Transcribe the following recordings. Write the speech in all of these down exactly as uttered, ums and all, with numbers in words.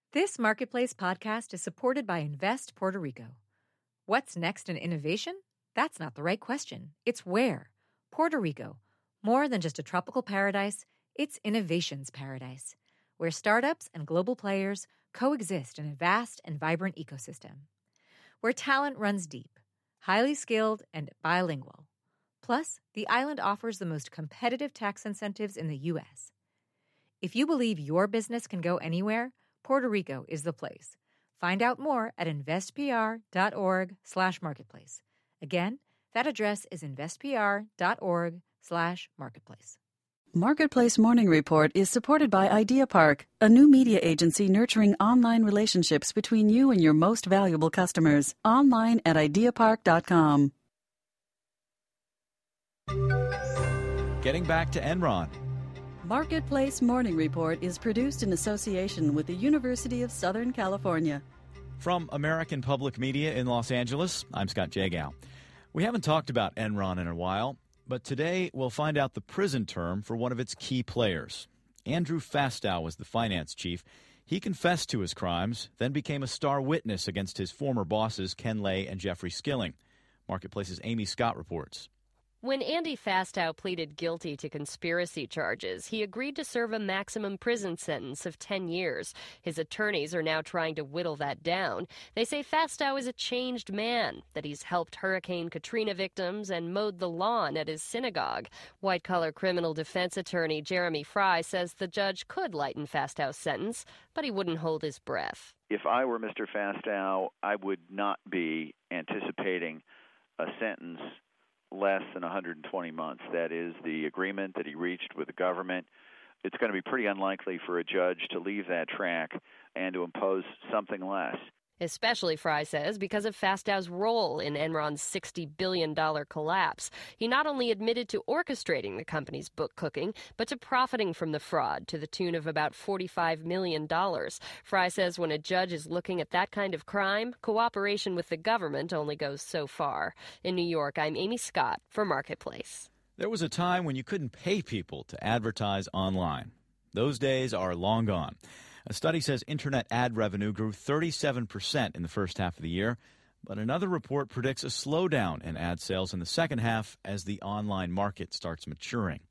This Marketplace podcast is supported by Invest Puerto Rico. What's next in innovation? That's not the right question. It's where. Puerto Rico. More than just a tropical paradise, it's innovation's paradise, where startups and global players coexist in a vast and vibrant ecosystem. Where talent runs deep, highly skilled, and bilingual. Plus, the island offers the most competitive tax incentives in the U S. If you believe your business can go anywhere, Puerto Rico is the place. Find out more at investpr.org slash marketplace. Again, that address is investpr.org slash marketplace. Marketplace Morning Report is supported by Idea Park, a new media agency nurturing online relationships between you and your most valuable customers. Online at idea park dot com. Getting back to Enron. Marketplace Morning Report is produced in association with the University of Southern California. From American Public Media in Los Angeles, I'm Scott Jagow. We haven't talked about Enron in a while, but today we'll find out the prison term for one of its key players. Andrew Fastow was the finance chief. He confessed to his crimes, then became a star witness against his former bosses, Ken Lay and Jeffrey Skilling. Marketplace's Amy Scott reports. When Andy Fastow pleaded guilty to conspiracy charges, he agreed to serve a maximum prison sentence of ten years. His attorneys are now trying to whittle that down. They say Fastow is a changed man, that he's helped Hurricane Katrina victims and mowed the lawn at his synagogue. White-collar criminal defense attorney Jeremy Fry says the judge could lighten Fastow's sentence, but he wouldn't hold his breath. If I were Mister Fastow, I would not be anticipating a sentence less than one hundred twenty months. That is the agreement that he reached with the government. It's going to be pretty unlikely for a judge to leave that track and to impose something less. Especially, Fry says, because of Fastow's role in Enron's sixty billion dollars collapse. He not only admitted to orchestrating the company's book cooking, but to profiting from the fraud to the tune of about forty-five million dollars. Fry says when a judge is looking at that kind of crime, cooperation with the government only goes so far. In New York, I'm Amy Scott for Marketplace. There was a time when you couldn't pay people to advertise online. Those days are long gone. A study says internet ad revenue grew thirty-seven percent in the first half of the year, but another report predicts a slowdown in ad sales in the second half as the online market starts maturing.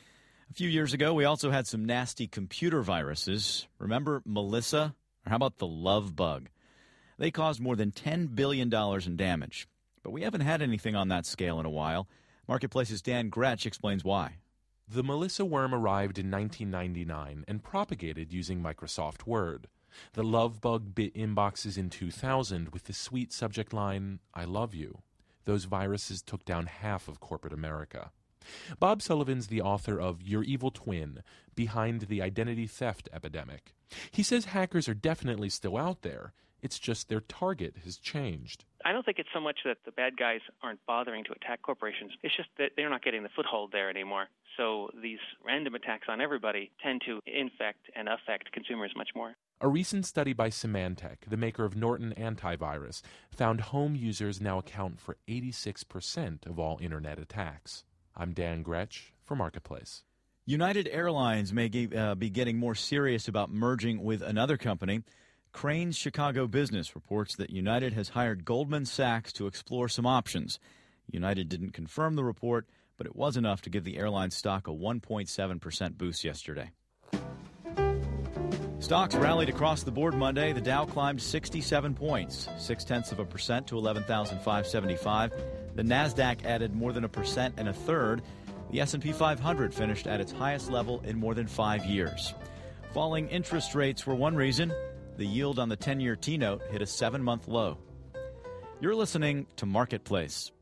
A few years ago, we also had some nasty computer viruses. Remember Melissa? Or how about the Love Bug? They caused more than ten billion dollars in damage, but we haven't had anything on that scale in a while. Marketplace's Dan Gretsch explains why. The Melissa worm arrived in nineteen ninety-nine and propagated using Microsoft Word. The Love Bug bit inboxes in two thousand with the sweet subject line, I love you. Those viruses took down half of corporate America. Bob Sullivan's the author of Your Evil Twin, Behind the Identity Theft Epidemic. He says hackers are definitely still out there. It's just their target has changed. I don't think it's so much that the bad guys aren't bothering to attack corporations. It's just that they're not getting the foothold there anymore. So these random attacks on everybody tend to infect and affect consumers much more. A recent study by Symantec, the maker of Norton Antivirus, found home users now account for eighty-six percent of all Internet attacks. I'm Dan Gretsch for Marketplace. United Airlines may ge- uh, be getting more serious about merging with another company. Crain's Chicago Business reports that United has hired Goldman Sachs to explore some options. United didn't confirm the report, but it was enough to give the airline stock a one point seven percent boost yesterday. Stocks rallied across the board Monday. The Dow climbed sixty-seven points, six-tenths of a percent to eleven thousand five hundred seventy-five. The Nasdaq added more than a percent and a third. The S and P five hundred finished at its highest level in more than five years. Falling interest rates were one reason. The yield on the ten-year T-note hit a seven-month low. You're listening to Marketplace.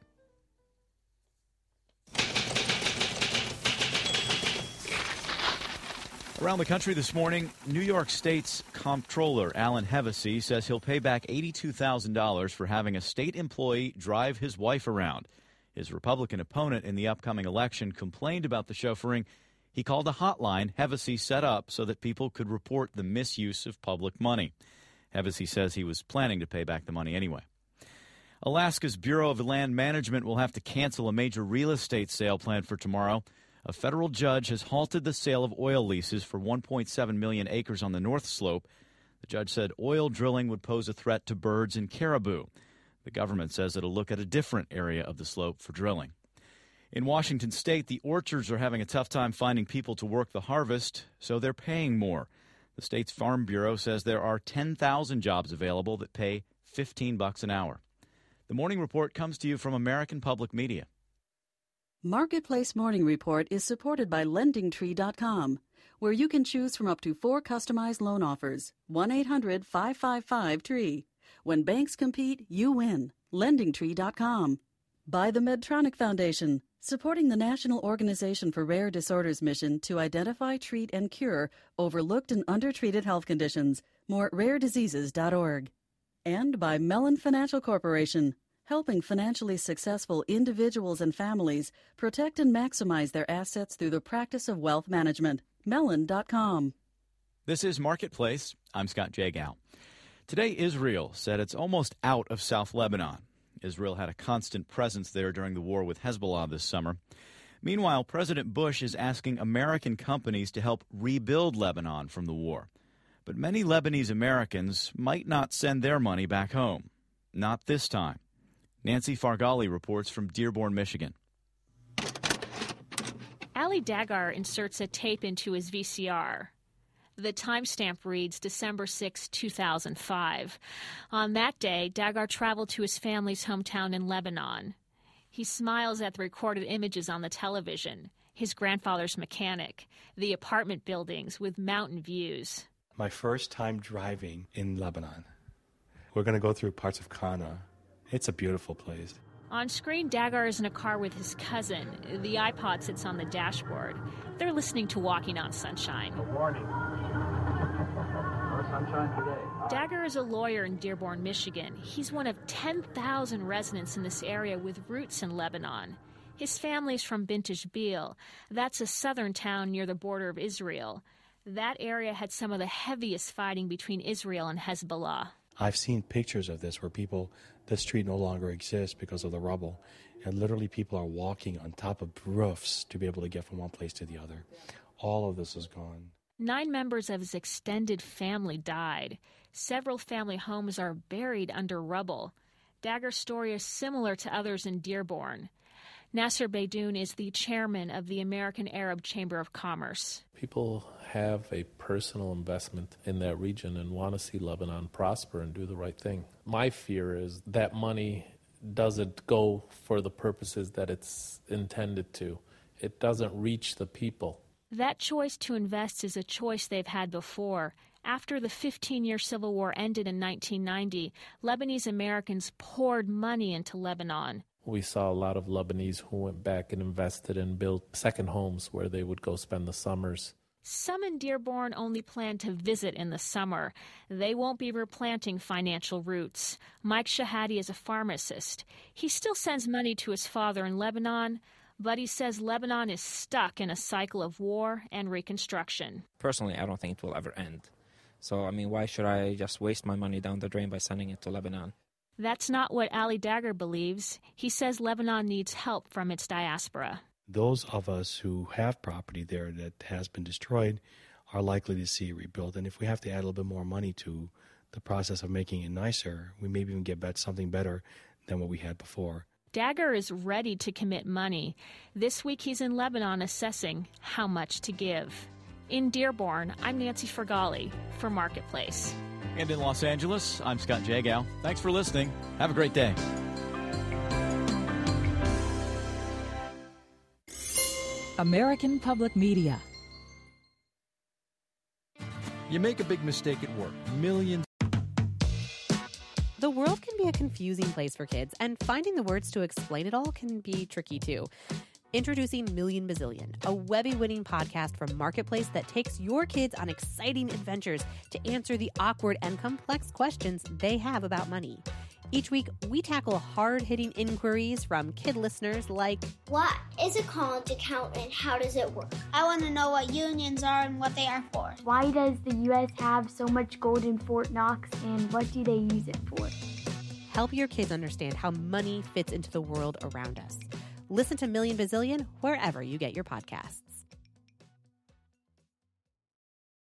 Around the country this morning, New York State's Comptroller Alan Hevesy says he'll pay back eighty-two thousand dollars for having a state employee drive his wife around. His Republican opponent in the upcoming election complained about the chauffeuring. He called a hotline Hevesy set up so that people could report the misuse of public money. Hevesy says he was planning to pay back the money anyway. Alaska's Bureau of Land Management will have to cancel a major real estate sale planned for tomorrow. A federal judge has halted the sale of oil leases for one point seven million acres on the North Slope. The judge said oil drilling would pose a threat to birds and caribou. The government says it'll look at a different area of the slope for drilling. In Washington state, the orchards are having a tough time finding people to work the harvest, so they're paying more. The state's Farm Bureau says there are ten thousand jobs available that pay fifteen bucks an hour. The Morning Report comes to you from American Public Media. Marketplace Morning Report is supported by lending tree dot com, where you can choose from up to four customized loan offers. one eight hundred five five five tree. When banks compete, you win. lending tree dot com. By the Medtronic Foundation, supporting the National Organization for Rare Disorders mission to identify, treat, and cure overlooked and undertreated health conditions. More at rare diseases dot org. And by Mellon Financial Corporation, helping financially successful individuals and families protect and maximize their assets through the practice of wealth management. mellon dot com. This is Marketplace. I'm Scott Jagow. Today, Israel said it's almost out of South Lebanon. Israel had a constant presence there during the war with Hezbollah this summer. Meanwhile, President Bush is asking American companies to help rebuild Lebanon from the war. But many Lebanese Americans might not send their money back home. Not this time. Nancy Fargali reports from Dearborn, Michigan. Ali Dagar inserts a tape into his V C R. The timestamp reads December sixth, two thousand five. On that day, Dagar traveled to his family's hometown in Lebanon. He smiles at the recorded images on the television, his grandfather's mechanic, the apartment buildings with mountain views. My first time driving in Lebanon. We're going to go through parts of Kana. It's a beautiful place. On screen, Dagar is in a car with his cousin. The iPod sits on the dashboard. They're listening to Walking on Sunshine. Good morning. No sunshine today. Dagar is a lawyer in Dearborn, Michigan. He's one of ten thousand residents in this area with roots in Lebanon. His family's from Bint Jbeil. That's a southern town near the border of Israel. That area had some of the heaviest fighting between Israel and Hezbollah. I've seen pictures of this where people, this street no longer exists because of the rubble. And literally people are walking on top of roofs to be able to get from one place to the other. All of this is gone. Nine members of his extended family died. Several family homes are buried under rubble. Dagar's story is similar to others in Dearborn. Nasser Beydoun is the chairman of the American Arab Chamber of Commerce. People have a personal investment in that region and want to see Lebanon prosper and do the right thing. My fear is that money doesn't go for the purposes that it's intended to. It doesn't reach the people. That choice to invest is a choice they've had before. After the fifteen-year civil war ended in nineteen ninety, Lebanese Americans poured money into Lebanon. We saw a lot of Lebanese who went back and invested and built second homes where they would go spend the summers. Some in Dearborn only plan to visit in the summer. They won't be replanting financial roots. Mike Shahadi is a pharmacist. He still sends money to his father in Lebanon, but he says Lebanon is stuck in a cycle of war and reconstruction. Personally, I don't think it will ever end. So, I mean, why should I just waste my money down the drain by sending it to Lebanon? That's not what Ali Dagar believes. He says Lebanon needs help from its diaspora. Those of us who have property there that has been destroyed are likely to see it rebuilt. And if we have to add a little bit more money to the process of making it nicer, we maybe even get bet something better than what we had before. Dagar is ready to commit money. This week he's in Lebanon assessing how much to give. In Dearborn, I'm Nancy Fargali for Marketplace. And in Los Angeles, I'm Scott Jagow. Thanks for listening. Have a great day. American Public Media. You make a big mistake at work. Millions. The world can be a confusing place for kids, and finding the words to explain it all can be tricky too. Introducing Million Bazillion, a Webby-winning podcast from Marketplace that takes your kids on exciting adventures to answer the awkward and complex questions they have about money. Each week, we tackle hard-hitting inquiries from kid listeners like, what is a college account and how does it work? I want to know what unions are and what they are for. Why does the U S have so much gold in Fort Knox and what do they use it for? Help your kids understand how money fits into the world around us. Listen to Million Bazillion wherever you get your podcasts.